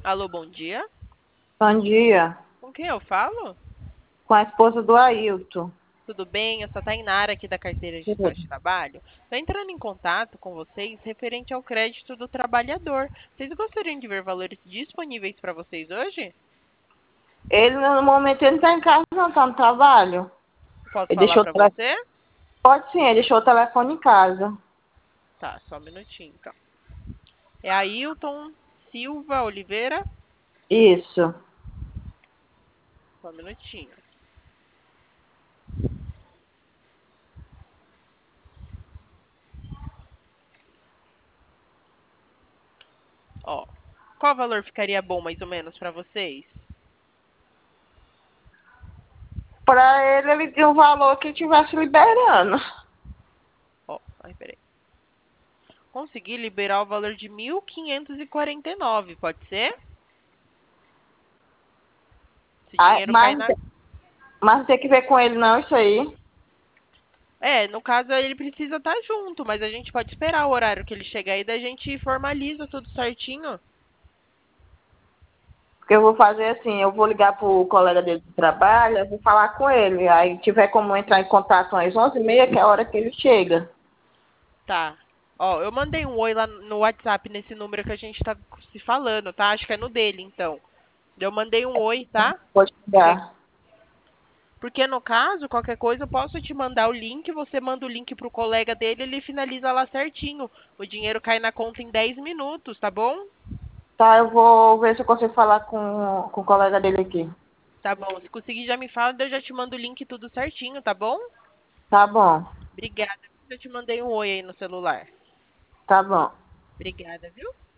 Alô, bom dia. Bom dia. Com quem eu falo? Com a esposa do Ailton. Tudo bem? Eu sou a Tainara aqui da Carteira Digital de Trabalho. Estou entrando em contato com vocês referente ao crédito do trabalhador. Vocês gostariam de ver valores disponíveis para vocês hoje? Ele, no momento, ele não está em casa, não, está no trabalho. Posso Ele falar deixou o para telefone. você? Pode sim, ele deixou o telefone em casa. Tá, só um minutinho, então. É Ailton Silva Oliveira. Isso. Só um minutinho. Ó, qual valor ficaria bom mais ou menos para vocês? Para ele tinha um valor que estivesse liberando. Ó, ai, peraí. Consegui liberar o valor de 1.549, pode ser? Esse Ah, dinheiro cai na. mas não tem que ver com ele, não, isso aí. É, no caso ele precisa estar junto, mas a gente pode esperar o horário que ele chegar aí, daí a gente formaliza tudo certinho. Porque eu vou fazer assim, eu vou ligar pro colega dele do trabalho, eu vou falar com ele. Aí tiver como entrar em contato às 11h30, que é a hora que ele chega. Tá. Ó, eu mandei um oi lá no WhatsApp nesse número que a gente tá se falando, tá? Acho que é no dele, então. Eu mandei um oi, tá? Pode Porque, chegar. porque no caso, qualquer coisa, eu posso te mandar o link, você manda o link pro colega dele, ele finaliza lá certinho. O dinheiro cai na conta em 10 minutos, tá bom? Tá, eu vou ver se eu consigo falar com o colega dele aqui. Tá bom. Se conseguir, já me fala, daí eu já te mando o link tudo certinho, tá bom? Tá bom, Obrigada. Eu te mandei um oi aí no celular. tá bom. Obrigada, viu?